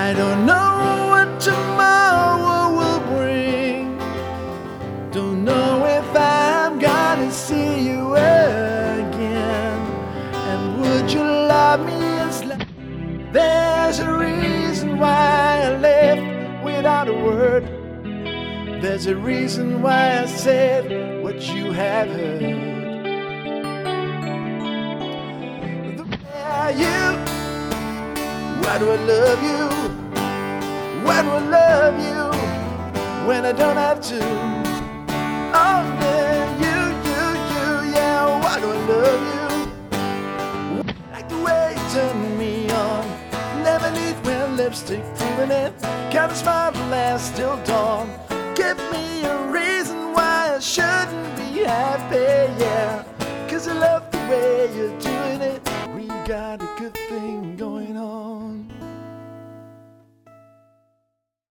I don't know what tomorrow will bring. Don't know if I'm gonna see you again. And would you love me as there's a reason why I left without a word. There's a reason why I said what you have heard. You, why do I love you? Why do I love you when I don't have to? Oh, then you, yeah, why do I love you? Like the way you turn me on, never need wear lipstick, proving it. Got a smile to last till dawn. Give me a reason why I shouldn't be happy, yeah. 'Cause I love the way you're doing it. We got a good thing going.